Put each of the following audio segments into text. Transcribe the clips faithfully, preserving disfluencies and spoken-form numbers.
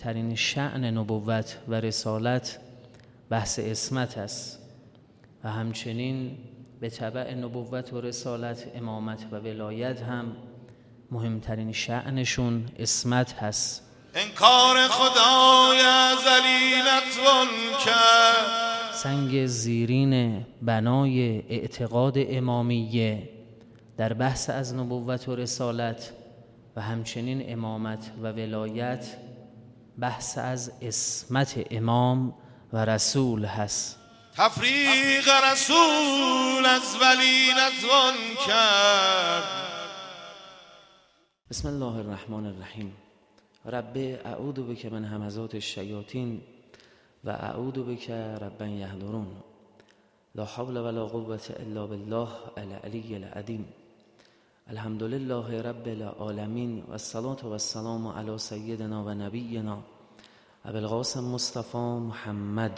مهمترین شأن نبوت و رسالت بحث عصمت است و همچنین به تبع نبوت و رسالت امامت و ولایت هم مهمترین شأنشون عصمت هست. انکار خدای ازلی نتوان کرد، سنگ زیرین بنای اعتقاد امامیه در بحث از نبوت و رسالت و همچنین امامت و ولایت بحث از عصمت امام و رسول هست. تفریق رسول از ولی نتوان کرد. بسم الله الرحمن الرحیم. رب اعوذ بک من همزات الشیاطین و اعوذ بک رب یحضرون. لا حول ولا قوة الا بالله العلی العظیم. الحمد لله رب العالمین و الصلاة و السلام علی سیدنا و نبینا ابی القاسم مصطفی محمد.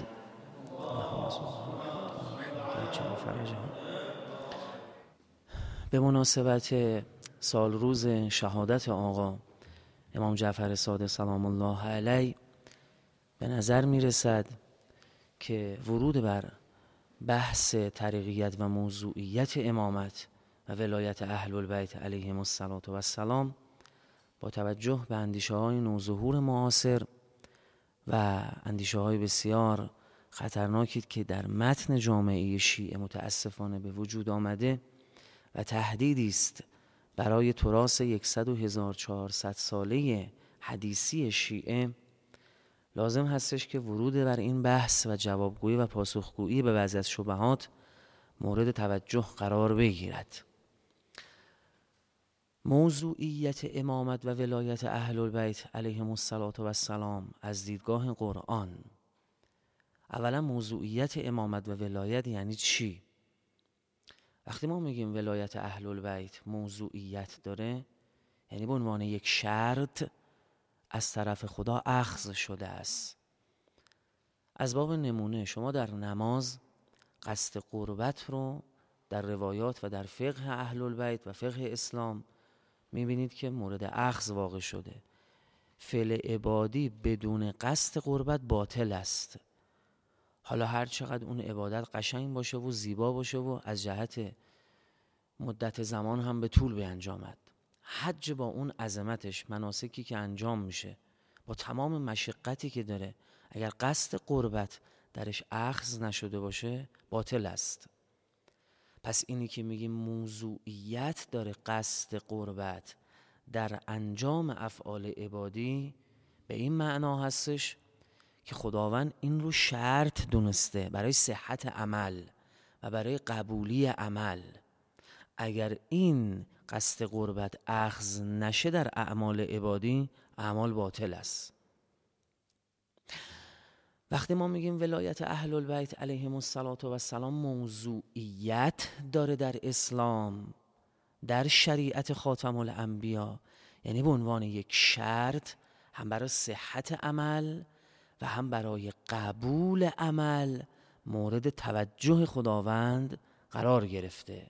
به مناسبت سال روز شهادت آقا امام جعفر صادق سلام الله علیه به نظر می رسد که ورود بر بحث طریقیت و موضوعیت امامت و ولایت اهل البیت علیهم السلام با توجه به اندیشه های نوظهور معاصر و اندیشه های بسیار خطرناکی که در متن جامعه شیعه متاسفانه به وجود آمده و تهدیدی است برای تراث صد و هزار و چهارصد ساله حدیثی شیعه، لازم هستش که ورود بر این بحث و جوابگویی و پاسخگویی به بعضی از شبهات مورد توجه قرار بگیرد. موضوعیت امامت و ولایت اهل البیت علیهم السلام از دیدگاه قرآن. اولا موضوعیت امامت و ولایت یعنی چی؟ وقتی ما میگیم ولایت اهل البیت موضوعیت داره، یعنی به عنوان یک شرط از طرف خدا اخذ شده است. از باب نمونه شما در نماز قصد قربت رو در روایات و در فقه اهل البیت و فقه اسلام میبینید که مورد اخذ واقع شده. فعل عبادی بدون قصد قربت باطل است. حالا هر چقدر اون عبادت قشنگ باشه و زیبا باشه و از جهت مدت زمان هم به طول بیانجامد، حج با اون عظمتش، مناسکی که انجام میشه با تمام مشقتی که داره، اگر قصد قربت درش اخذ نشده باشه باطل است. پس اینی که میگیم موضوعیت داره قصد قربت در انجام افعال عبادی، به این معنا هستش که خداوند این رو شرط دونسته برای صحت عمل و برای قبولی عمل. اگر این قصد قربت اخذ نشه در اعمال عبادی، اعمال باطل است. وقتی ما میگیم ولایت اهل البیت علیهم السلام موضوعیت داره در اسلام، در شریعت خاتم الانبیا، یعنی به عنوان یک شرط هم برای صحت عمل و هم برای قبول عمل مورد توجه خداوند قرار گرفته.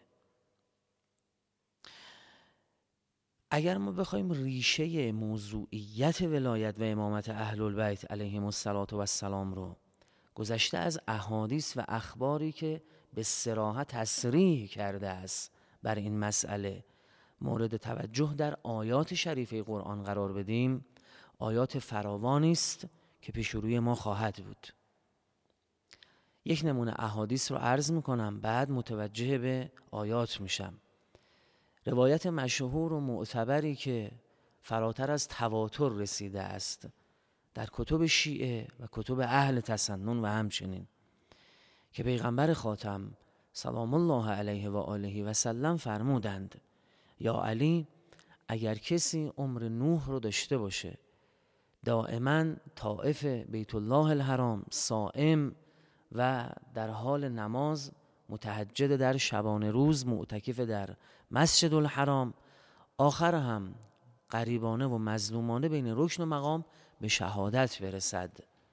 اگر ما بخوایم ریشه موضوعیت ولایت و امامت اهل البیت علیهم السلام رو گذشته از احادیث و اخباری که به صراحت تصریح کرده است بر این مسئله مورد توجه در آیات شریفه قرآن قرار بدیم، آیات فراوانی است که پیش روی ما خواهد بود. یک نمونه احادیث رو عرض میکنم، بعد متوجه به آیات میشم. روایت مشهور و معتبری که فراتر از تواتر رسیده است در کتب شیعه و کتب اهل تسنن و همچنین، که پیغمبر خاتم سلام الله علیه و آله و سلم فرمودند: یا علی، اگر کسی عمر نوح رو داشته باشه، دائما طائف بیت الله الحرام صائم و در حال نماز متهجد در شبانه روز معتکف در مسجد الحرام، آخر هم غریبانه و مظلومانه بین رکن و مقام به شهادت برسد،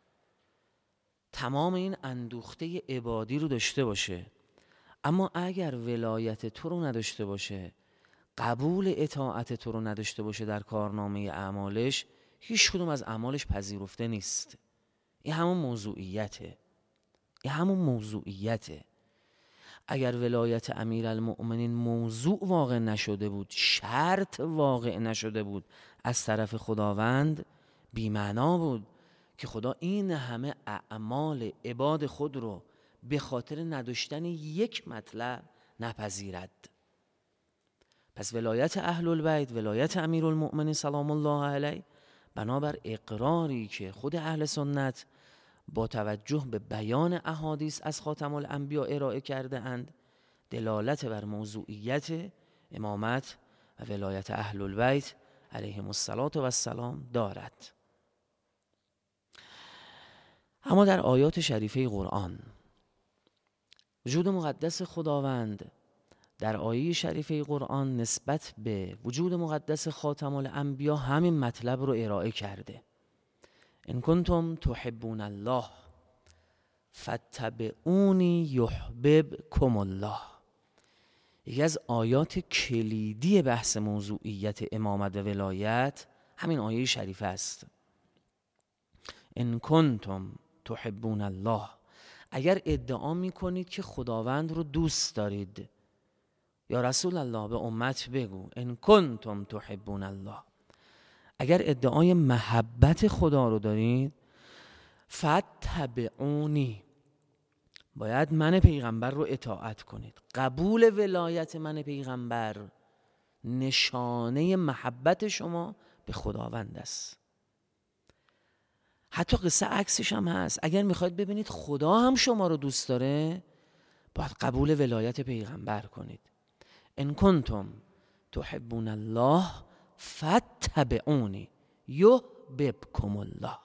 تمام این اندوخته عبادی رو داشته باشه، اما اگر ولایت تو رو نداشته باشه، قبول اطاعت تو رو نداشته باشه در کارنامه اعمالش، هیچ کدوم از اعمالش پذیرفته نیست. این همون موضوعیته. این همون موضوعیته. اگر ولایت امیرالمؤمنین موضوع واقع نشده بود، شرط واقع نشده بود از طرف خداوند، بی‌معنا بود که خدا این همه اعمال عباد خود رو به خاطر نداشتن یک مطلب نپذیرد. پس ولایت اهل البیت، ولایت امیرالمؤمنین سلام الله علیه، بنابر اقراری که خود اهل سنت با توجه به بیان احادیث از خاتم الانبیا ارائه کرده اند، دلالت بر موضوعیت امامت و ولایت اهل البیت علیهم السلام دارد. اما در آیات شریفه قرآن وجود مقدس خداوند در آیه شریفه قرآن نسبت به وجود مقدس خاتم الانبیا همین مطلب رو ارائه کرده. ان کنتم تحبون الله فاتبعونی یحببکم الله. یکی از آیات کلیدی بحث موضوعیت امامت و ولایت همین آیه شریفه است. ان کنتم تحبون الله، اگر ادعا میکنید که خداوند رو دوست دارید، یا رسول الله به امت بگو ان کنتم تحبون الله، اگر ادعای محبت خدا رو دارید، فاتبعونی، باید من پیغمبر رو اطاعت کنید. قبول ولایت من پیغمبر نشانه محبت شما به خداوند است. حتی قصه عکسش هم هست. اگر میخواید ببینید خدا هم شما رو دوست داره، باید قبول ولایت پیغمبر کنید. ان کنتم تحبون الله فاتبعونی یحببکم الله.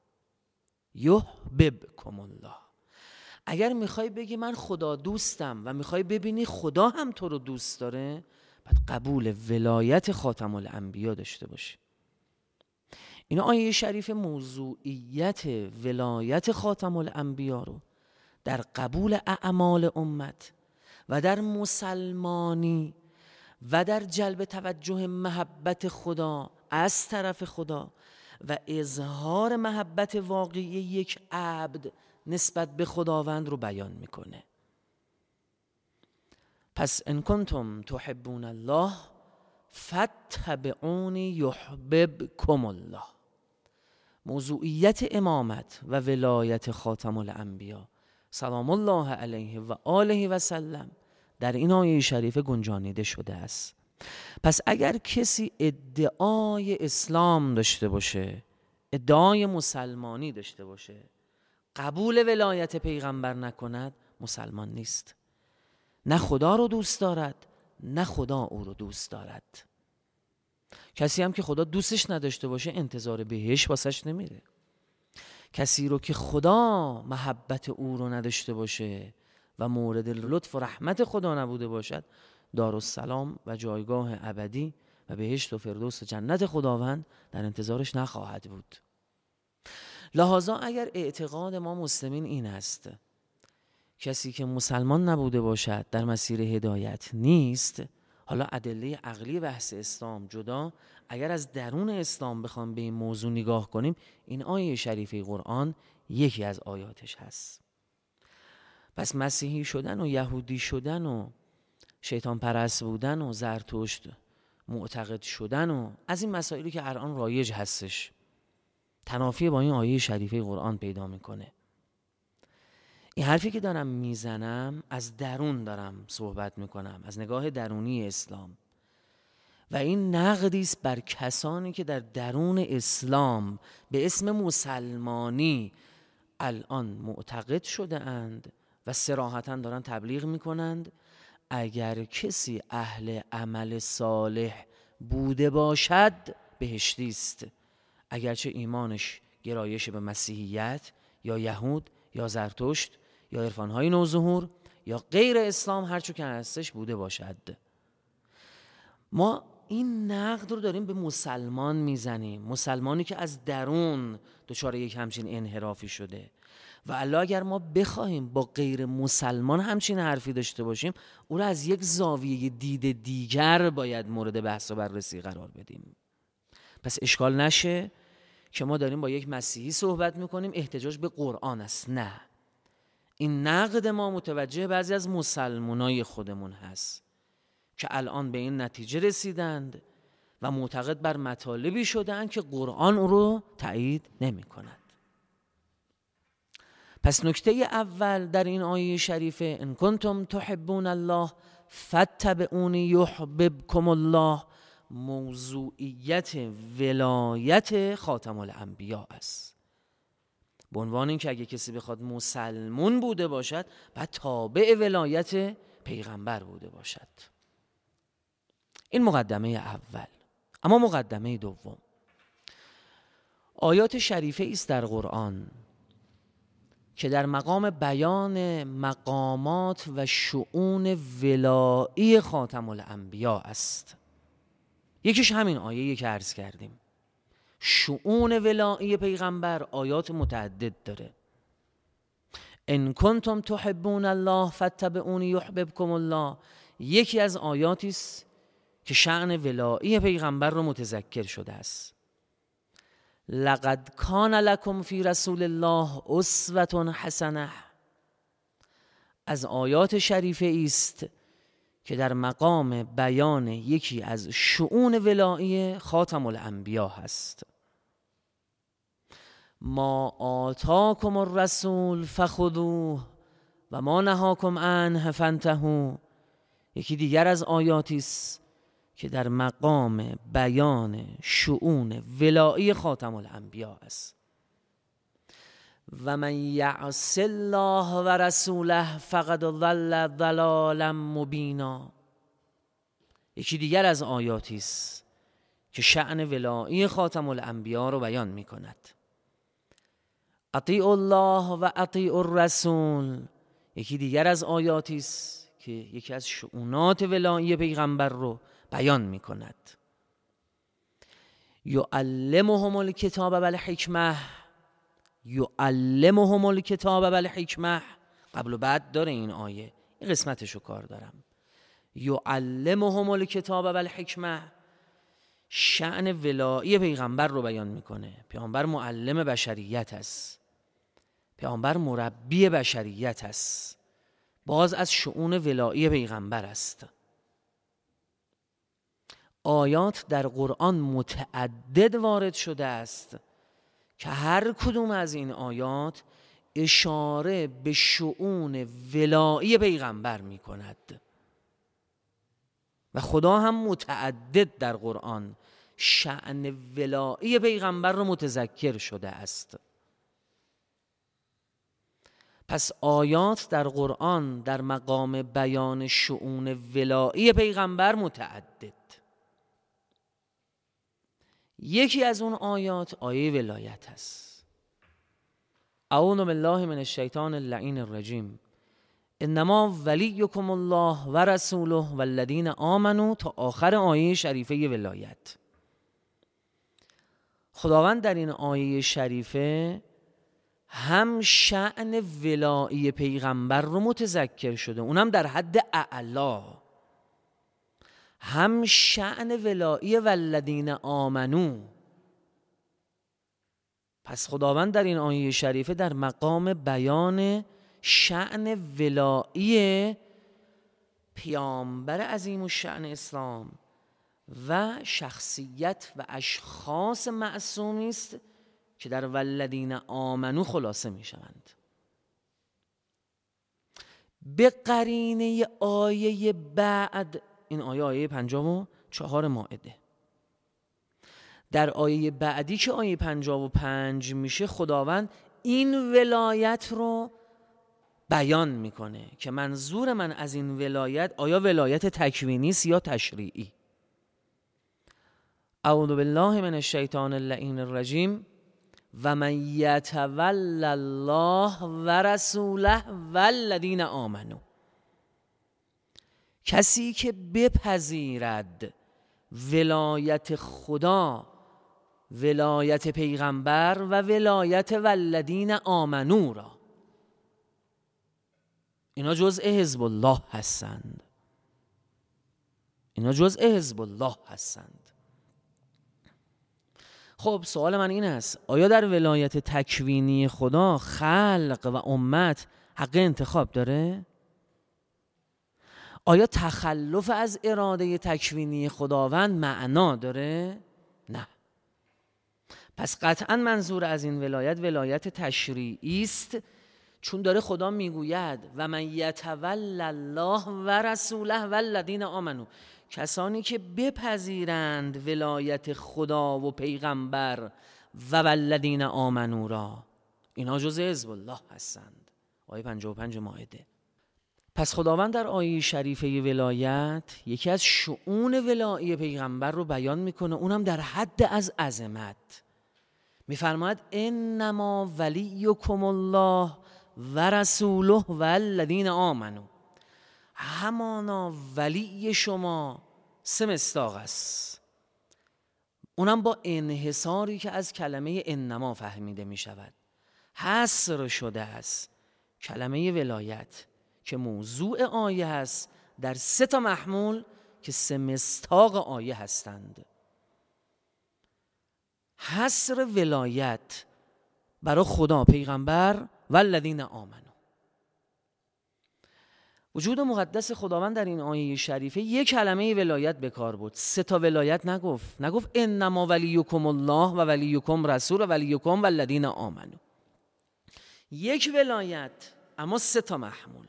یحببکم الله. اگر میخوای بگی من خدا دوستم و میخوای ببینی خدا هم تو رو دوست داره، باید قبول ولایت خاتم الانبیا داشته باشی. این آیه شریف موضوعیت ولایت خاتم الانبیا رو در قبول اعمال امت و در مسلمانی و در جلب توجه محبت خدا از طرف خدا و اظهار محبت واقعی یک عبد نسبت به خداوند رو بیان میکنه. پس ان کنتم تحبون الله فاتبعونی یحببکم الله. موضوعیت امامت و ولایت خاتم الانبیا سلام الله علیه و آله و سلم در این آیه شریفه گنجانیده شده است. پس اگر کسی ادعای اسلام داشته باشه، ادعای مسلمانی داشته باشه، قبول ولایت پیغمبر نکند، مسلمان نیست. نه خدا رو دوست دارد، نه خدا او رو دوست دارد. کسی هم که خدا دوستش نداشته باشه انتظار بهش واسش نمیره. کسی رو که خدا محبت او رو نداشته باشه و مورد لطف و رحمت خدا نبوده باشد، دارالسلام و جایگاه ابدی و بهشت و فردوس جنت خداوند در انتظارش نخواهد بود. لذا اگر اعتقاد ما مسلمین این است کسی که مسلمان نبوده باشد در مسیر هدایت نیست، حالا ادله عقلی بحث اسلام جدا، اگر از درون اسلام بخوام به این موضوع نگاه کنیم، این آیه شریفه قرآن یکی از آیاتش هست. پس مسیحی شدن و یهودی شدن و شیطان پرست بودن و زرتشت معتقد شدن و از این مسائلی که الان رایج هستش، تنافی با این آیه شریفه قرآن پیدا میکنه. این حرفی که دارم میزنم از درون دارم صحبت میکنم، از نگاه درونی اسلام، و این نقدی است بر کسانی که در درون اسلام به اسم مسلمانی الان معتقد شده اند و صراحتاً دارن تبلیغ میکنند اگر کسی اهل عمل صالح بوده باشد بهشتی است، اگرچه ایمانش گرایش به مسیحیت یا یهود یا زرتشت یا عرفانهای نوظهور یا غیر اسلام هرچو که هستش بوده باشد. ما این نقد رو داریم به مسلمان میزنیم، مسلمانی که از درون دچار یک همچین انحرافی شده. و الله اگر ما بخواهیم با غیر مسلمان همچین حرفی داشته باشیم، او رو از یک زاویه دید دیگر باید مورد بحث و بررسی قرار بدیم. پس اشکال نشه که ما داریم با یک مسیحی صحبت میکنیم احتجاج به قرآن است. نه، این نقد ما متوجه بعضی از مسلمانای خودمون هست که الان به این نتیجه رسیدند و معتقد بر مطالبی شدند که قرآن او رو تایید نمی کند. پس نکته اول در این آیه شریفه ان کنتم تحبون الله فاتبعونی یحببکم الله، موضوعیت ولایت خاتم الانبیا است. به عنوان این که اگه کسی بخواد مسلمون بوده باشد بعد تابع ولایت پیغمبر بوده باشد. این مقدمه اول. اما مقدمه دوم، آیات شریفه است در قرآن که در مقام بیان مقامات و شؤون ولایی خاتم الانبیا است. یکیش همین آیه که عرض کردیم. شؤون ولایی پیغمبر آیات متعدد داره. ان کنتم تحبون الله فاتبعونی یحببکم الله، یکی از آیاتی است که شأن ولایی پیغمبر رو متذکر شده است. لقد کان لکم فی رسول الله اسوة حسنه، از آیات شریفه است که در مقام بیان یکی از شؤون ولایی خاتم الانبیا هست. ما آتاکم الرسول فخذوه و ما نهاکم عنه فانتهوا، یکی دیگر از آیاتی است که در مقام بیان شؤون ولایی خاتم الانبیا است. و من یعص الله و رسوله فقد ضل ضلالا مبینا، یکی دیگر از آیاتی است که شأن ولایی خاتم الانبیا رو بیان می کند. اطیعوا الله و اطیعوا الرسول، یکی دیگر از آیاتی است که یکی از شؤونات ولایی پیغمبر رو بیان می کند. یعلمهم الکتاب و الحکمه، یعلمهم الکتاب و الحکمه، قبل و بعد داره این آیه، این قسمتشو کار دارم. یعلمهم الکتاب و الحکمه، شأن ولایی پیغمبر رو بیان میکنه. پیغمبر معلم بشریت است، پیغمبر مربی بشریت است، باز از شؤون ولایی پیغمبر است. آیات در قرآن متعدد وارد شده است که هر کدوم از این آیات اشاره به شؤون ولایی پیغمبر می کند و خدا هم متعدد در قرآن شأن ولایی پیغمبر رو متذکر شده است. پس آیات در قرآن در مقام بیان شؤون ولایی پیغمبر متعدد. یکی از اون آیات آیه ولایت است. اعوذ بالله من الشیطان اللعین الرجیم. انما ولیکم الله و رسوله والذین آمنوا، تا آخر آیه شریفه ولایت. خداوند در این آیه شریفه هم شأن ولایی پیغمبر رو متذکر شده، اونم در حد اعلا، هم شأن ولایی والذین آمنو. پس خداوند در این آیه شریفه در مقام بیان شأن ولایی پیامبر عظیم الشأن اسلام و شخصیت و اشخاص معصومی است که در والذین آمنو خلاصه می شوند. به قرینه آیه بعد، این آیه آیه پنجاه و چهار مائده، در آیه بعدی که آیه پنجاه و پنج میشه خداوند این ولایت رو بیان میکنه که منظور من از این ولایت آیا ولایت تکوینی است یا تشریعی. اعوذ بالله من الشیطان اللعین الرجیم. و من یتول الله و رسوله والذین آمنوا، کسی که بپذیرد ولایت خدا، ولایت پیغمبر و ولایت والذین آمنو را، اینا جزء حزب الله هستند، اینا جزء حزب الله هستند. خب سوال من این است، آیا در ولایت تکوینی خدا خلق و امت حق انتخاب داره؟ آیا تخلف از اراده تکوینی خداوند معنا داره؟ نه. پس قطعا منظور از این ولایت ولایت تشریعی است، چون داره خدا میگوید و من یتول الله و رسوله والذین آمنو، کسانی که بپذیرند ولایت خدا و پیغمبر و والذین آمنو را، اینا جزء حزب الله هستند. آیه پنجاه و پنج مائده. پس خداوند در آیه شریفه ولایت یکی از شؤون ولایی پیغمبر رو بیان میکنه، اونم در حد از عظمت. میفرماید انما ولیکم الله و رسوله و الذین آمنو، همانا ولی شما سه مصداق است، اونم با انحصاری که از کلمه انما فهمیده می شود. حصر شده است کلمه ولایت که موضوع آیه هست در سه تا محمول که سه مصداق آیه هستند. حصر ولایت برای خدا، پیغمبر و الذین آمنو. وجود مقدس خداوند در این آیه شریفه یک کلمه ولایت به کار برد، سه تا ولایت نگفت. نگفت انما ولیکم الله و ولیکم رسول و ولیکم والذین آمنو. یک ولایت اما سه تا محمول.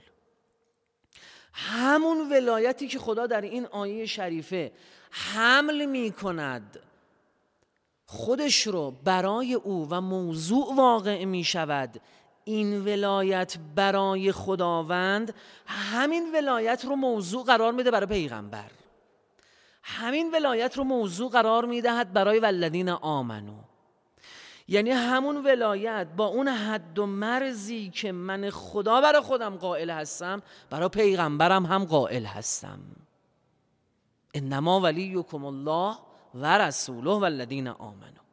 همون ولایتی که خدا در این آیه شریفه حمل می کند خودش رو برای او و موضوع واقع می شود، این ولایت برای خداوند همین ولایت رو موضوع قرار میده برای پیغمبر، همین ولایت رو موضوع قرار میدهد برای والذین آمنو. یعنی همون ولایت با اون حد و مرزی که من خدا برای خودم قائل هستم برای پیغمبرم هم قائل هستم. انما ولیکم الله و رسوله والذین آمنو.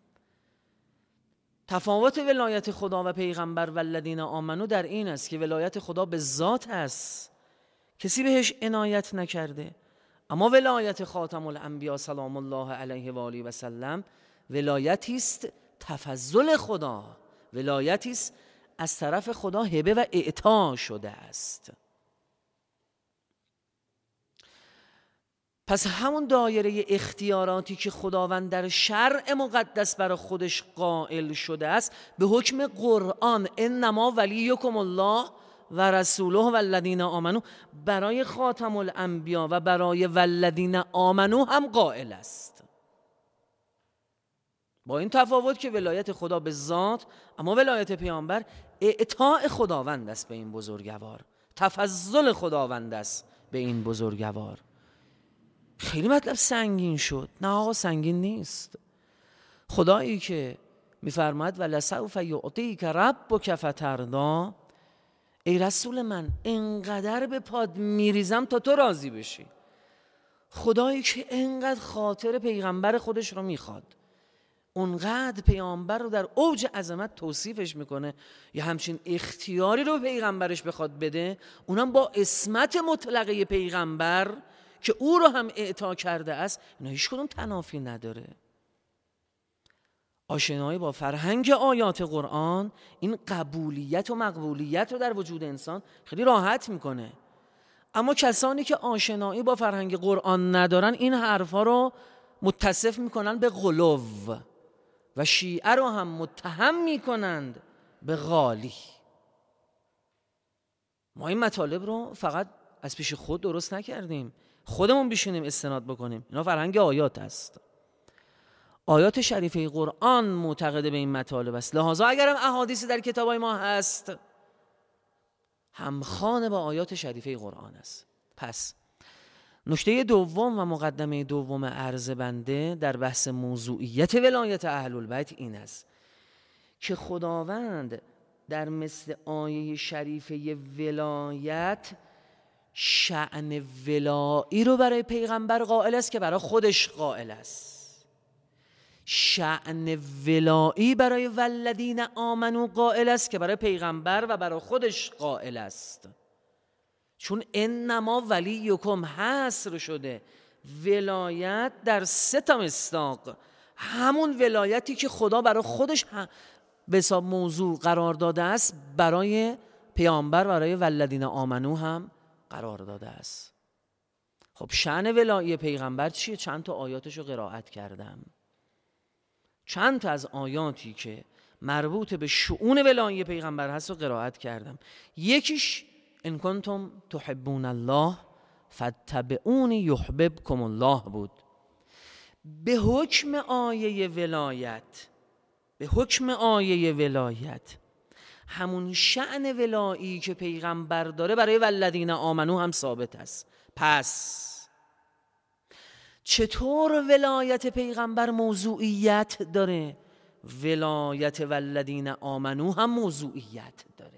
تفاوت ولایت خدا و پیغمبر والذین آمنو در این است که ولایت خدا به ذات است، کسی بهش عنایت نکرده، اما ولایت خاتم الانبیا سلام الله علیه و آله و سلم ولایتی است تفضل خدا، ولایتی است از طرف خدا هبه و اعطا شده است. پس همون دایره اختیاراتی که خداوند در شرع مقدس برای خودش قائل شده است به حکم قرآن انما ولیکم الله و رسوله والذین آمنو برای خاتم الانبیا و برای والذین آمنو هم قائل است، با این تفاوت که ولایت خدا به ذات اما ولایت پیامبر اعطاء خداوند است به این بزرگوار، تفضل خداوند است به این بزرگوار. خیلی مطلب سنگین شد؟ نه آقا سنگین نیست. خدایی که میفرماید ولسوف یعطیک ربک فترضی، ای رسول من انقدر به پاد میریزم تا تو راضی بشی. خدایی که انقدر خاطر پیغمبر خودش رو میخواد، اونقدر پیامبر رو در اوج عظمت توصیفش میکنه، یا همچین اختیاری رو پیغمبرش بخواد بده، اونم با اسمت مطلقه پیغمبر که او رو هم اعطا کرده است. اینا هیچ کدوم تنافی نداره. آشنایی با فرهنگ آیات قرآن این قبولیت و مقبولیت رو در وجود انسان خیلی راحت میکنه. اما کسانی که آشنایی با فرهنگ قرآن ندارن این حرفا رو متصف میکنن به غلو و شیعه رو هم متهم میکنند به غالی. ما این مطالب رو فقط از پیش خود درست نکردیم، خودمون بشینیم استناد بکنیم. اینا فرهنگ آیات است. آیات شریفه قرآن معتقد به این مطالب است، لحاظا اگرم احادیثی در کتابای ما هست همخوان با آیات شریفه قرآن است. پس نکته دوم و مقدمه دوم عرض بنده در بحث موضوعیت ولایت اهل البیت این است که خداوند در مثل آیه شریفه ولایت شأن ولایی رو برای پیغمبر قائل است که برای خودش قائل است، شأن ولایی برای والذین آمنو قائل است که برای پیغمبر و برای خودش قائل است. چون انما ولیکم حصر شده ولایت در سه تا مصداق، همون ولایتی که خدا برای خودش به حساب موضوع قرار داده است برای پیامبر، برای والذین آمنو هم قرار داده است. خب شأن ولایی پیغمبر چیه؟ چند تا آیاتش رو قرائت کردم. چند تا از آیاتی که مربوط به شؤون ولایی پیغمبر هست رو قرائت کردم. یکیش ان کنتم تحبون الله فاتبعونی یحببکم الله بود. به حکم آیه ولایت، به حکم آیه ولایت همون شأن ولایی که پیغمبر داره برای والذین آمنو هم ثابت است. پس چطور ولایت پیغمبر موضوعیت داره، ولایت والذین آمنو هم موضوعیت داره.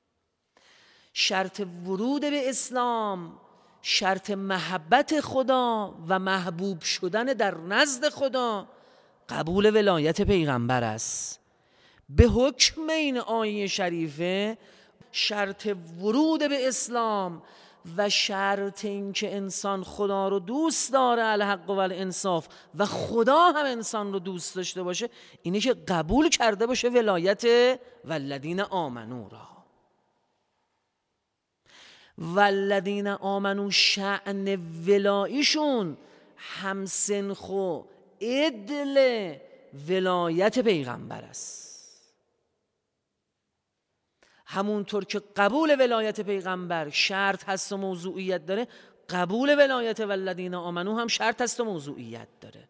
شرط ورود به اسلام، شرط محبت خدا و محبوب شدن در نزد خدا قبول ولایت پیغمبر است. به حکم این آیه شریفه شرط ورود به اسلام و شرط این که انسان خدا رو دوست داره الحق و الانصاف و خدا هم انسان رو دوست داشته باشه اینه که قبول کرده باشه ولایت والذین آمنو را. والذین آمنو شأن ولاییشون همسنخ و عدل ولایت پیغمبر است. همونطور که قبول ولایت پیغمبر شرط هست و موضوعیت داره، قبول ولایت والذین آمنو هم شرط هست و موضوعیت داره.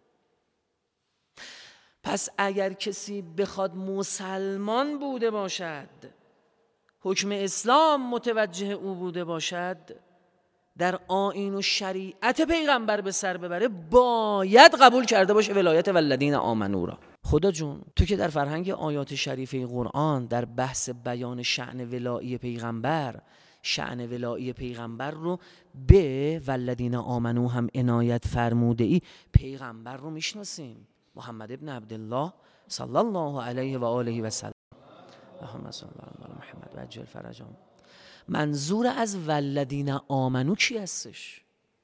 پس اگر کسی بخواد مسلمان بوده باشد، حکم اسلام متوجه او بوده باشد، در آیین و شریعت پیغمبر به سر ببره، باید قبول کرده باشه ولایت والذین آمنو را. خدا جون تو که در فرهنگ آیات شریفه قرآن در بحث بیان شأن ولایی پیغمبر، شأن ولایی پیغمبر رو به والذین آمنو هم عنایت فرموده ای، پیغمبر رو میشناسیم، محمد ابن عبدالله صلی الله علیه و آله و سلم. اللهم صل علی محمد و عجل فرجهم. منظور از والذین آمنو کی هستش؟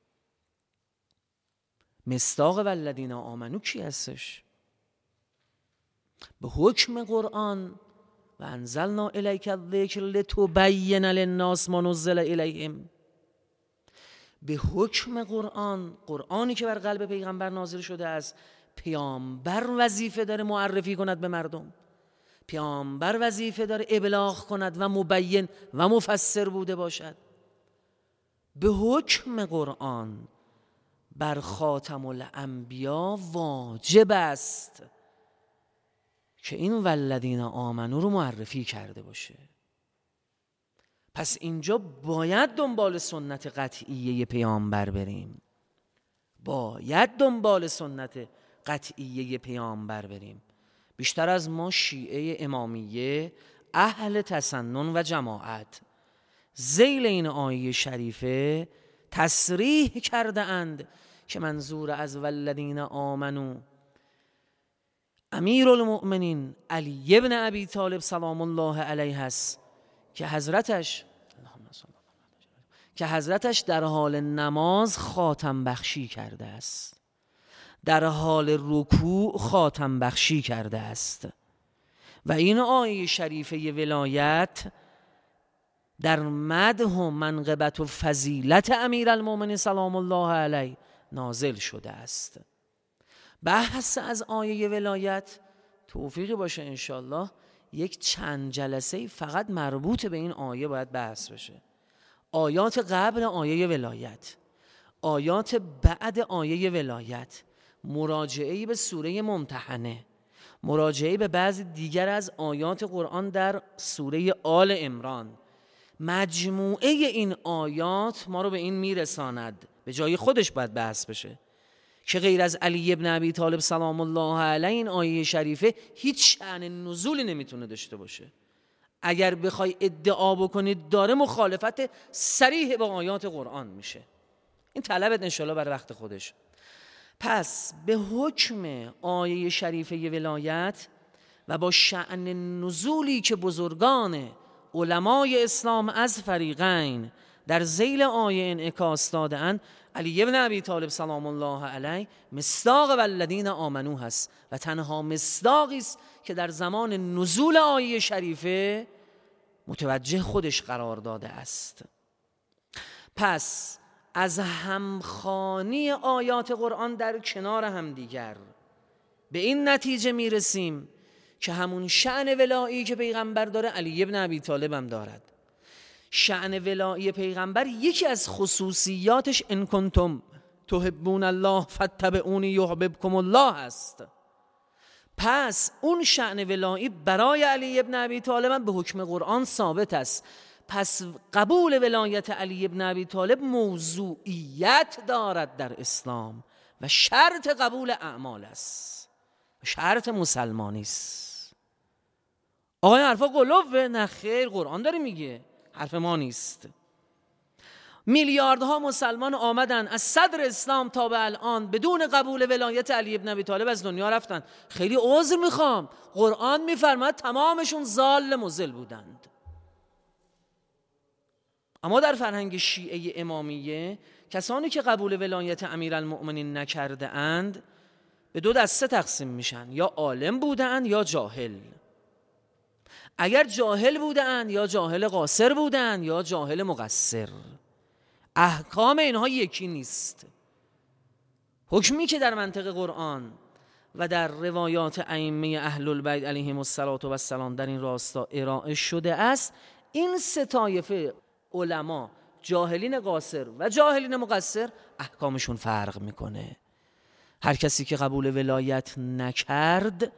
مصداق والذین آمنو کی هستش؟ به حکم قرآن و انزلنا الیک الذکر لتبین للناس ما نزل الیهم. به حکم قرآن، قرآنی که بر قلب پیغمبر نازل شده است، پیامبر وظیفه داره معرفی کند به مردم، پیامبر وظیفه داره ابلاغ کند و مبین و مفسر بوده باشد. به حکم قرآن بر خاتم الانبیا واجب است که این والذین آمنو رو معرفی کرده باشه. پس اینجا باید دنبال سنت قطعیه پیامبر بریم، باید دنبال سنت قطعیه پیامبر بریم. بیشتر از ما شیعه امامیه، اهل تسنن و جماعت، ذیل این آیه شریفه تصریح کرده اند که منظور از والذین آمنو امیر المؤمنین علی ابن ابی طالب سلام الله علیه است که حضرتش که حضرتش در حال نماز خاتم بخشی کرده است، در حال رکوع خاتم بخشی کرده است. و این آیه شریفه ولایت در مدح و منقبت و فضیلت امیر المؤمنین سلام الله علیه نازل شده است. بحث از آیه ولایت توفیقی باشه انشالله یک چند جلسه فقط مربوط به این آیه باید بحث بشه. آیات قبل آیه ولایت، آیات بعد آیه ولایت، مراجعه‌ای به سوره ممتحنه، مراجعه‌ای به بعضی دیگر از آیات قرآن در سوره آل عمران. مجموعه این آیات ما رو به این میرساند، به جای خودش باید بحث بشه که غیر از علی ابن ابی طالب سلام الله علیه این آیه شریفه هیچ شأن نزولی نمیتونه داشته باشه. اگر بخوای ادعا بکنید داره، مخالفت صریح با آیات قرآن میشه. این طلبت انشالله بر وقت خودش. پس به حکم آیه شریفه ولایت و با شأن نزولی که بزرگان علمای اسلام از فریقین در ذیل آیه انعکاس داده‌اند، علی ابن ابی طالب سلام الله علیه مصداق والذین آمنو هست و تنها مصداقی است که در زمان نزول آیه شریفه متوجه خودش قرار داده است. پس از همخوانی آیات قرآن در کنار همدیگر به این نتیجه میرسیم که همون شأن ولایی که پیغمبر داره علی ابن ابی طالب هم دارد. شأن ولایی پیغمبر یکی از خصوصیاتش ان کنتم تحبون الله فاتبعونی یحببکم الله است. پس اون شأن ولایی برای علی ابن ابی طالب هم به حکم قرآن ثابت است. پس قبول ولایت علی ابن ابی طالب موضوعیت دارد در اسلام و شرط قبول اعمال است، شرط مسلمانی است. آقای حرفا قلوبه؟ نه خیر، قرآن داره میگه، حرف ما نیست. میلیاردها مسلمان آمدن از صدر اسلام تا به الان بدون قبول ولایت علی ابن ابی طالب از دنیا رفتن. خیلی عذر میخوام، قرآن میفرماید تمامشون ضال مضل بودند. اما در فرهنگ شیعه امامیه کسانی که قبول ولایت امیرالمؤمنین نکرده اند به دو دسته تقسیم میشن، یا عالم بودند یا جاهل. اگر جاهل بودند یا جاهل قاصر بودند یا جاهل مقصر، احکام اینها یکی نیست. حکمی که در منطق قرآن و در روایات ائمه اهل البیت علیهم السلام در این راستا ارائه شده است، این سه طایفه علما، جاهلین قاصر و جاهلین مقصر، احکامشون فرق میکنه. هر کسی که قبول ولایت نکرد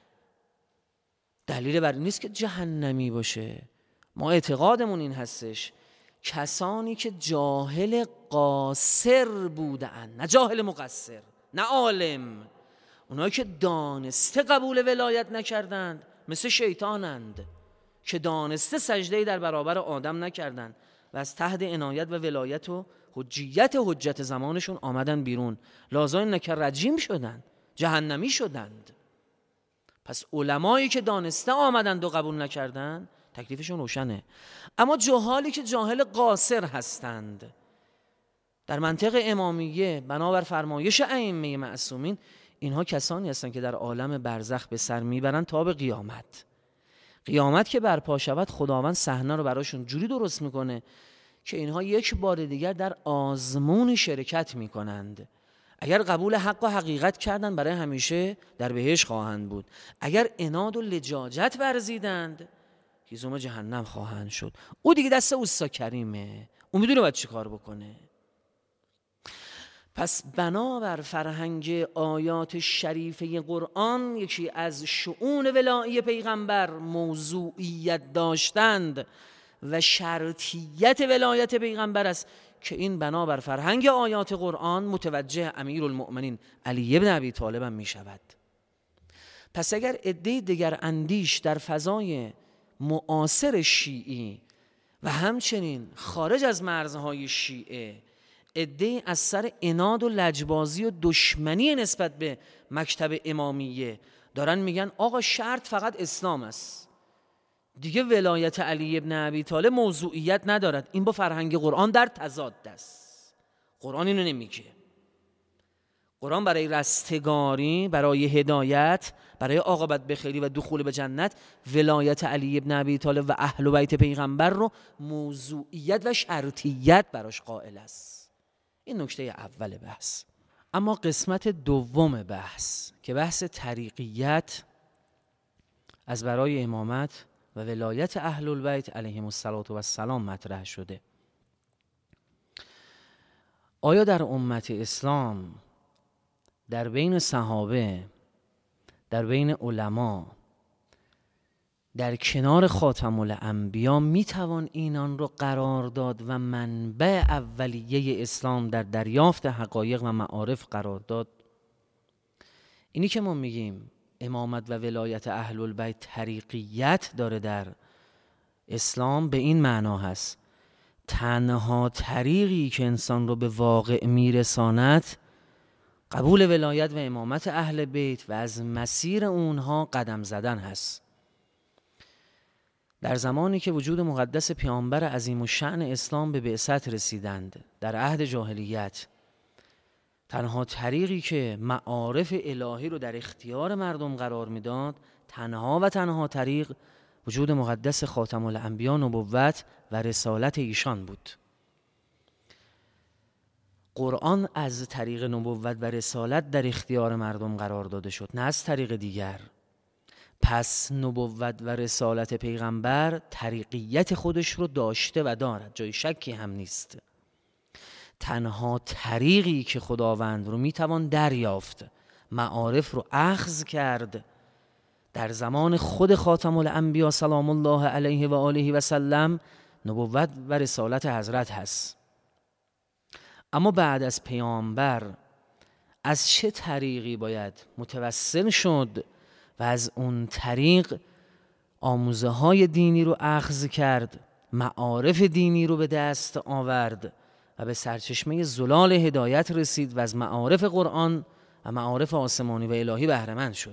دلیل بر این نیست که جهنمی باشه. ما اعتقادمون این هستش کسانی که جاهل قاصر بودن، نه جاهل مقصر، نه عالم، اونایی که دانسته قبول ولایت نکردند مثل شیطانند که دانسته سجده در برابر آدم نکردند و از تحت عنایت و ولایت و حجیت حجت زمانشون آمدن بیرون، لازم اینه که رجیم شدن، جهنمی شدند. پس علمایی که دانسته آمدند و قبول نکردند تکلیفشون روشنه. اما جهالی که جاهل قاصر هستند در منطق امامیه بنابر فرمایش ائمه معصومین، اینها کسانی هستند که در عالم برزخ به سر میبرند تا به قیامت. قیامت که برپا شود خداوند صحنه رو براشون جوری درست میکنه که اینها یک بار دیگر در آزمون شرکت میکنند. اگر قبول حق و حقیقت کردند برای همیشه در بهشت خواهند بود، اگر عناد و لجاجت ورزیدند هیزم جهنم خواهند شد. او دیگه دست اوستا کریمه، اون میدونه باید چی کار بکنه. پس بنابر فرهنگ آیات شریفه قرآن یکی از شؤون ولایی پیغمبر موضوعیت داشتند و شرطیت ولایت پیغمبر است که این بنابر فرهنگ آیات قرآن متوجه امیرالمؤمنین علی ابن ابی طالب هم می شود. پس اگر عده دیگر اندیش در فضای معاصر شیعی و همچنین خارج از مرزهای شیعه عده از سر عناد و لجبازی و دشمنی نسبت به مکتب امامیه دارن میگن آقا شرط فقط اسلام است، دیگه ولایت علی ابن ابی طالب موضوعیت ندارد، این با فرهنگ قرآن در تضاد است. قرآن اینو نمیگه. قرآن برای رستگاری، برای هدایت، برای عاقبت بخیری و دخول به جنت ولایت علی ابن ابی طالب و اهل بیت پیغمبر رو موضوعیت و شرطیت براش قائل است. این نکته اول بحث. اما قسمت دوم بحث که بحث طریقیت از برای امامت و ولایت اهل البیت علیهم السلام مطرح شده. آیا در امت اسلام در بین صحابه، در بین علما، در کنار خاتم الانبیا میتوان اینان رو قرار داد و منبع اولیه اسلام در دریافت حقایق و معارف قرار داد؟ اینی که ما میگیم امامت و ولایت اهل البیت طریقیت داره در اسلام به این معنا هست تنها طریقی که انسان رو به واقع میرساند قبول ولایت و امامت اهل بیت و از مسیر اونها قدم زدن هست. در زمانی که وجود مقدس پیامبر عظیم الشأن اسلام به بعثت رسیدند در عهد جاهلیت، تنها طریقی که معارف الهی رو در اختیار مردم قرار میداد، تنها و تنها طریق وجود مقدس خاتم الانبیا، نبوت و رسالت ایشان بود. قرآن از طریق نبوت و رسالت در اختیار مردم قرار داده شد، نه از طریق دیگر. پس نبوت و رسالت پیغمبر طریقیت خودش رو داشته و دارد، جای شکی هم نیست. تنها طریقی که خداوند رو میتوان دریافت، معارف رو اخذ کرد، در زمان خود خاتم الانبیا سلام الله علیه و آله و سلم نبوت و رسالت حضرت هست. اما بعد از پیامبر از چه طریقی باید متوسل شد و از اون طریق آموزه های دینی رو اخذ کرد، معارف دینی رو به دست آورد و به سرچشمه زلال هدایت رسید و از معارف قرآن و معارف آسمانی و الهی بهره مند شد.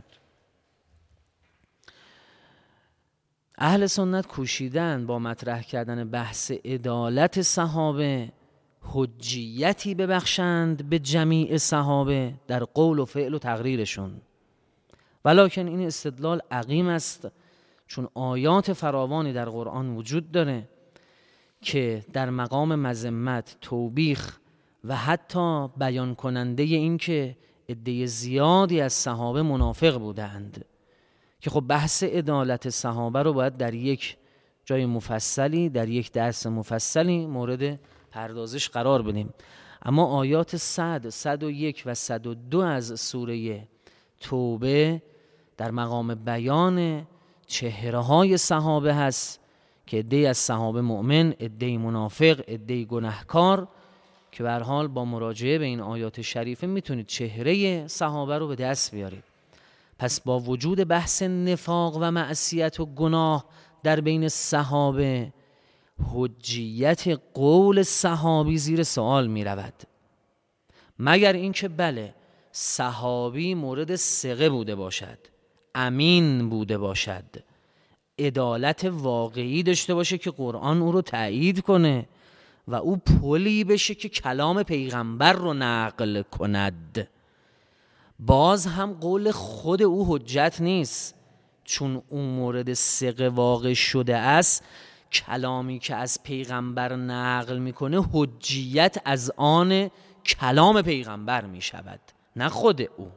اهل سنت کوشیدن با مطرح کردن بحث عدالت صحابه حجیتی ببخشند به جمیع صحابه در قول و فعل و تقریرشون، ولکن این استدلال عقیم است، چون آیات فراوانی در قرآن وجود داره که در مقام مذمت، توبیخ و حتی بیان کننده این که عده زیادی از صحابه منافق بودند، که خب بحث عدالت صحابه رو باید در یک جای مفصلی، در یک درس مفصلی مورد پردازش قرار بدیم. اما آیات صد، صد و یک و صد و دو از سوره توبه در مقام بیان چهره های صحابه هست که عده‌ای از صحابه مؤمن، عده‌ای منافق، عده‌ای گناهکار، که به هر حال با مراجعه به این آیات شریفه میتونید چهره صحابه رو به دست بیارید. پس با وجود بحث نفاق و معصیت و گناه در بین صحابه، حجیت قول صحابی زیر سوال می رود، مگر اینکه بله صحابی مورد ثقه بوده باشد، امین بوده باشد، عدالت واقعی داشته باشه که قرآن او رو تایید کنه و او پلی بشه که کلام پیغمبر رو نقل کند. باز هم قول خود او حجت نیست، چون اون مورد ثقه واقع شده است. کلامی که از پیغمبر نقل میکنه حجیت از آن کلام پیغمبر میشود، نه خود او.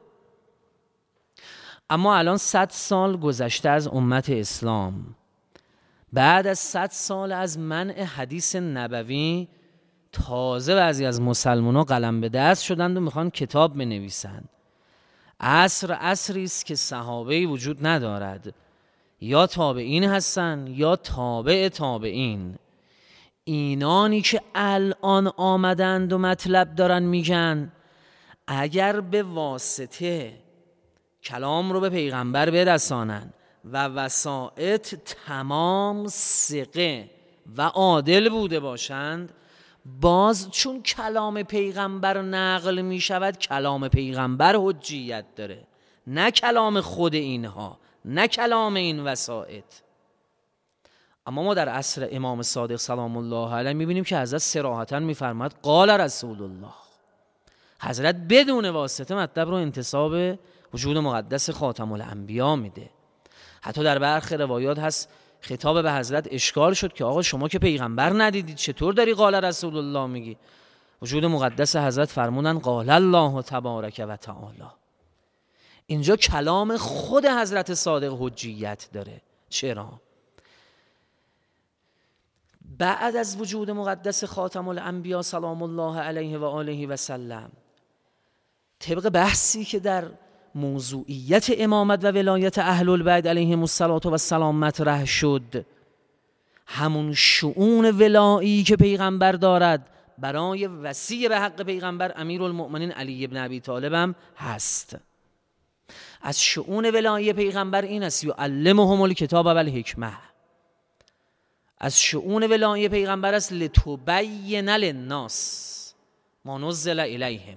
اما الان صد سال گذشته از امت اسلام، بعد از صد سال از منع حدیث نبوی، تازه بعضی از مسلمان‌ها قلم به دست شدند و میخوان کتاب بنویسند. عصر عصری است که صحابه‌ای وجود ندارد، یا تابعین هستن یا تابع تابعین. اینانی که الان آمدند و مطلب دارن میگن اگر به واسطه کلام رو به پیغمبر برسانن و وسائط تمام ثقه و عادل بوده باشند، باز چون کلام پیغمبر نقل می شود، کلام پیغمبر حجیت داره، نه کلام خود اینها، نه کلام این وسائط. اما ما در عصر امام صادق سلام الله علیه می بینیم که حضرت صراحتاً می فرماید قال رسول الله. حضرت بدون واسطه مطلب رو انتساب وجود مقدس خاتم الانبیا میده. حتی در برخی روایات هست خطاب به حضرت اشکال شد که آقا شما که پیغمبر ندیدید چطور داری قال رسول الله میگی؟ وجود مقدس حضرت فرمودن قال الله تبارک و تعالی. اینجا کلام خود حضرت صادق حجیت داره. چرا؟ بعد از وجود مقدس خاتم الانبیا سلام الله علیه و آله و سلم، طبق بحثی که در موضوعیت امامت و ولایت اهل البیت علیهم السلام مطرح شد، همون شؤون ولایی که پیغمبر دارد برای وصی به حق پیغمبر امیرالمؤمنین علی ابن ابی طالب هم هست. از شؤون ولایی پیغمبر این است یعلمهم الکتاب و الحکمه. از شؤون ولایی پیغمبر است لتبین للناس ما نزل الیهم،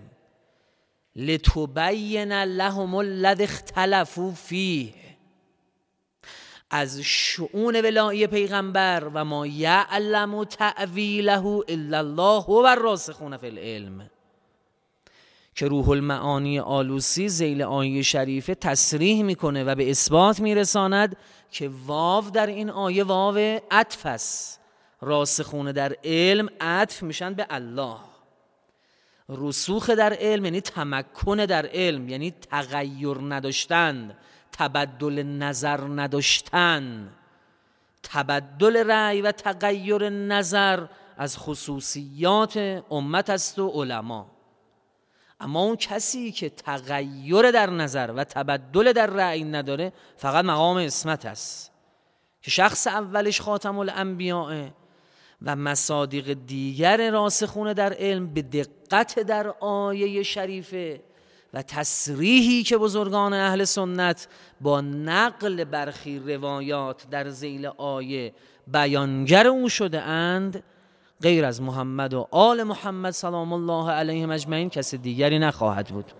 لتبین لهم الذی اختلفوا فیه. از شؤون ولایی پیغمبر و ما یعلم تأویله الا الله و الراسخون فی العلم، که روح المعانی آلوسی ذیل آیه شریفه تصریح میکنه و به اثبات میرساند که واو در این آیه واو عطف است. راسخون در علم عطف میشن به الله. رسوخ در علم یعنی تمکن در علم، یعنی تغییر نداشتن، تبدل نظر نداشتن. تبدل رأی و تغییر نظر از خصوصیات امت است و علما. اما اون کسی که تغییر در نظر و تبدل در رأی نداره فقط مقام عصمت است، که شخص اولش خاتم الانبیاء و مصادیق دیگر راسخون در علم به دقت در آیه شریفه و تصریحی که بزرگان اهل سنت با نقل برخی روایات در ذیل آیه بیانگر اون شده اند، غیر از محمد و آل محمد سلام الله علیهم اجمعین کسی دیگری نخواهد بود.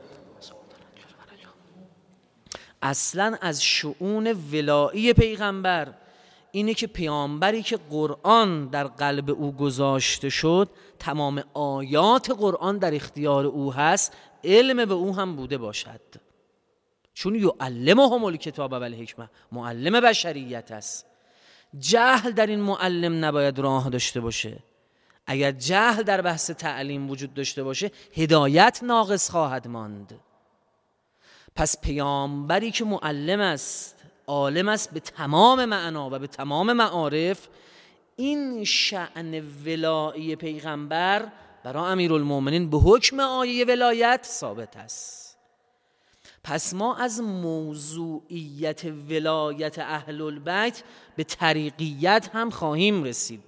اصلا از شؤون ولایی پیغمبر اینه که پیامبری که قرآن در قلب او گذاشته شد، تمام آیات قرآن در اختیار او هست، علم به او هم بوده باشد، چون یعلمهم الکتاب و الحکمه، معلم بشریت است. جهل در این معلم نباید راه داشته باشه. اگر جهل در بحث تعلیم وجود داشته باشه هدایت ناقص خواهد ماند. پس پیامبری که معلم است، عالم است به تمام معنا و به تمام معارف، این شأن ولایی پیغمبر برای امیرالمومنین به حکم آیه ولایت ثابت است. پس ما از موضوعیت ولایت اهل البیت به طریقیت هم خواهیم رسید.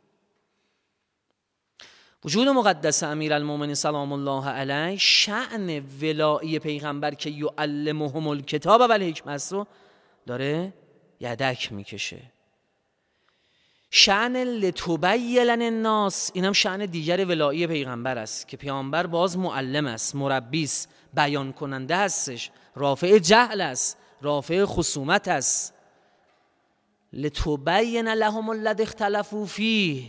وجود مقدس امیرالمومنین سلام الله علیه شأن ولایی پیغمبر که یعلمهم الکتاب و الحکمه است رو داره یدک میکشه. شأن لتبین للناس، اینم شأن دیگر ولایی پیغمبر است که پیغمبر باز معلم است، مربی است، بیان کننده هستش، رافع جهل است، رافع خصومت است. لتبین لهم الذی اختلفوا فیه،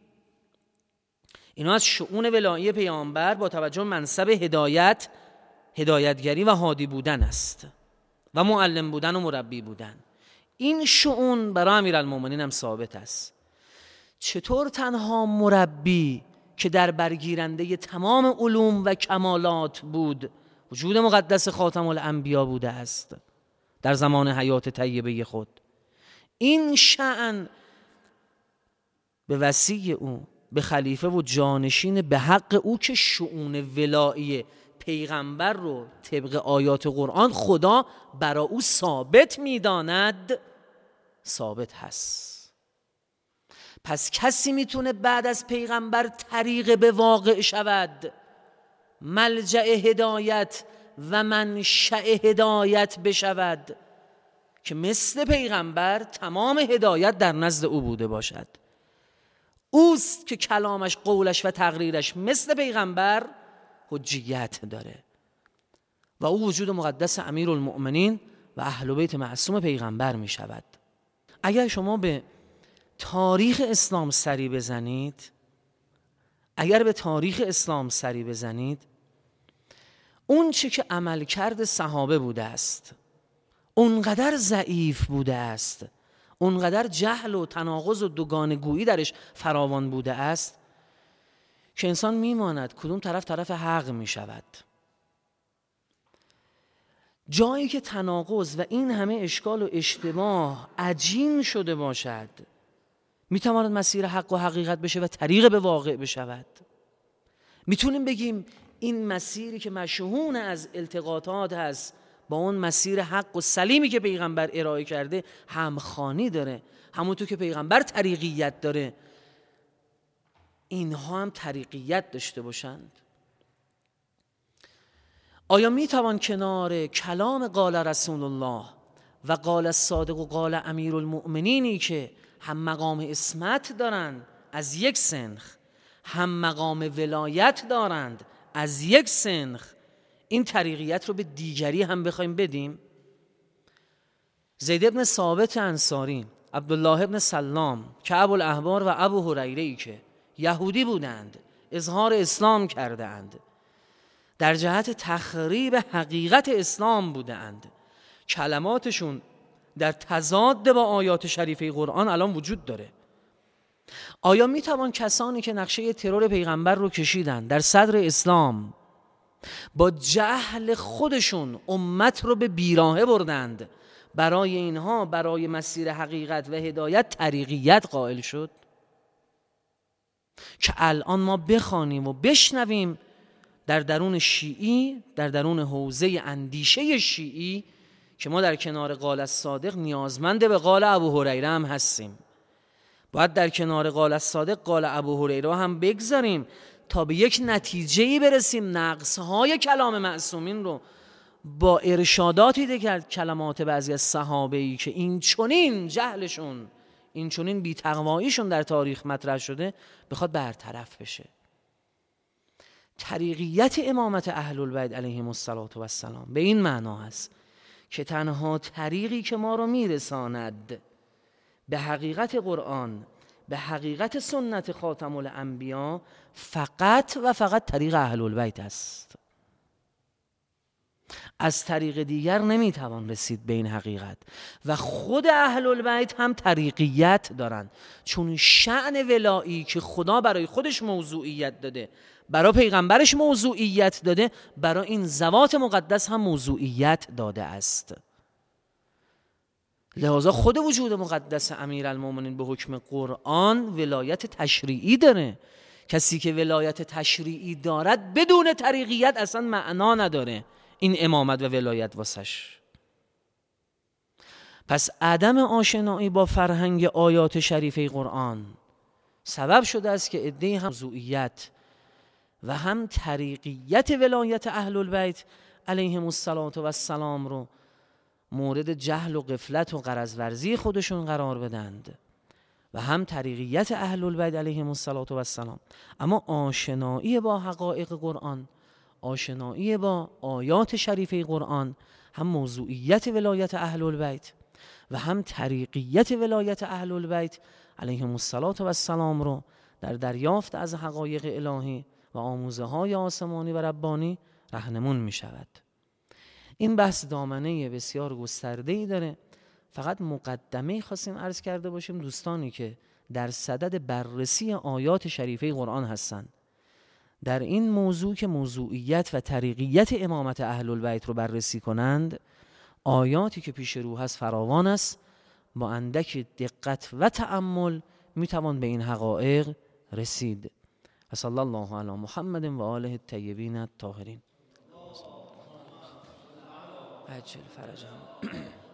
اینا از شؤون ولایی پیامبر با توجه منصب هدایت، هدایتگری و هادی بودن است و معلم بودن و مربی بودن. این شؤون برای امیرالمومنین هم ثابت است. چطور تنها مربی که در برگیرنده تمام علوم و کمالات بود، وجود مقدس خاتم الانبیا بوده است در زمان حیات طیبه خود، این شأن به وصی او، به خلیفه و جانشین به حق او که شؤون ولایی پیغمبر رو طبق آیات قرآن خدا برای او ثابت میداند، ثابت هست. پس کسی میتونه بعد از پیغمبر طریق به واقع شود، ملجأ هدایت و منشأ هدایت بشود، که مثل پیغمبر تمام هدایت در نزد او بوده باشد. اوست که کلامش، قولش و تقریرش مثل پیغمبر حجیت داره و او وجود مقدس امیرالمؤمنین و اهل بیت معصوم پیغمبر می شود. اگر شما به تاریخ اسلام سری بزنید اگر به تاریخ اسلام سری بزنید اون چی که عمل کرد صحابه بوده است اونقدر ضعیف بوده است، اونقدر جهل و تناقض و دوگانگویی درش فراوان بوده است که انسان میماند کدوم طرف طرف حق میشود. جایی که تناقض و این همه اشکال و اشتباه عجین شده باشد، میتواند مسیر حق و حقیقت بشه و طریق به واقع بشود. میتونیم بگیم این مسیری که مشحون از التقاطات هست با اون مسیر حق و سلیمی که پیغمبر ارائه کرده همخوانی داره، همونطور که پیغمبر طریقیت داره اینها هم طریقیت داشته باشند. آیا میتوان کنار کلام قال رسول الله و قال الصادق و قال امیرالمؤمنینی که هم مقام عصمت دارند از یک سنخ، هم مقام ولایت دارند از یک سنخ، این طریقیت رو به دیگری هم بخوایم بدیم؟ زید ابن ثابت انصاری، عبدالله ابن سلام، کعب الاحبار و ابو هریره که یهودی بودند، اظهار اسلام کرده اند، در جهت تخریب حقیقت اسلام بودند، کلماتشون در تضاد با آیات شریفه قرآن الان وجود داره. آیا میتوان کسانی که نقشه ترور پیغمبر رو کشیدن در صدر اسلام با جهل خودشون امت رو به بیراهه بردند، برای اینها برای مسیر حقیقت و هدایت طریقیت قائل شد؟ که الان ما بخوانیم و بشنویم در درون شیعی، در درون حوزه اندیشه شیعی، که ما در کنار قال الصادق نیازمند به قال ابو هریره هم هستیم، باید در کنار قال الصادق قال ابو هریره هم بگذاریم تا به یک نتیجه‌ای برسیم نقص‌های کلام معصومین رو با ارشاداتی دیگر کلمات بعضی از صحابه‌ای که این چنین جهلشون، این چنین بی‌تقواییشون در تاریخ مطرح شده بخواد برطرف بشه. طریقیت امامت اهل البیت علیهم السلام به این معنا هست که تنها طریقی که ما رو میرساند به حقیقت قرآن، به حقیقت سنت خاتم الانبیا، فقط و فقط طریق اهل البیت است. از طریق دیگر نمیتوان رسید به این حقیقت و خود اهل البیت هم طریقیت دارن، چون شأن ولایی که خدا برای خودش موضوعیت داده، برای پیغمبرش موضوعیت داده، برای این ذوات مقدس هم موضوعیت داده است. لذا خود وجود مقدس امیرالمومنین به حکم قرآن ولایت تشریعی داره. کسی که ولایت تشریعی دارد بدون طریقیت اصلا معنا نداره این امامت و ولایت واسش. پس عدم آشنایی با فرهنگ آیات شریفه قرآن سبب شده است که عده‌ای هم موضوعیت و هم طریقیت ولایت اهل البیت علیهم السلام رو مورد جهل و غفلت و غرض ورزی خودشون قرار بدند و هم طریقیت اهل البیت علیهم السلام. اما آشنایی با حقایق قرآن، آشنایی با آیات شریفه قرآن، هم موضوعیت ولایت اهل البیت و هم طریقیت ولایت اهل البیت علیهم السلام رو در دریافت از حقایق الهی و آموزه های آسمانی و ربانی راهنمون می شود. این بحث دامنه بسیار گسترده‌ای داره. فقط مقدمه خواستیم عرض کرده باشیم دوستانی که در صدد بررسی آیات شریفه قرآن هستند، در این موضوع که موضوعیت و طریقیت امامت اهل البیت رو بررسی کنند. آیاتی که پیش رو هست فراوان است، با اندک دقت و تأمل میتوان به این حقایق رسید. صلی الله علی محمد و آله الطیبین الطاهرین. عجل فرجهم.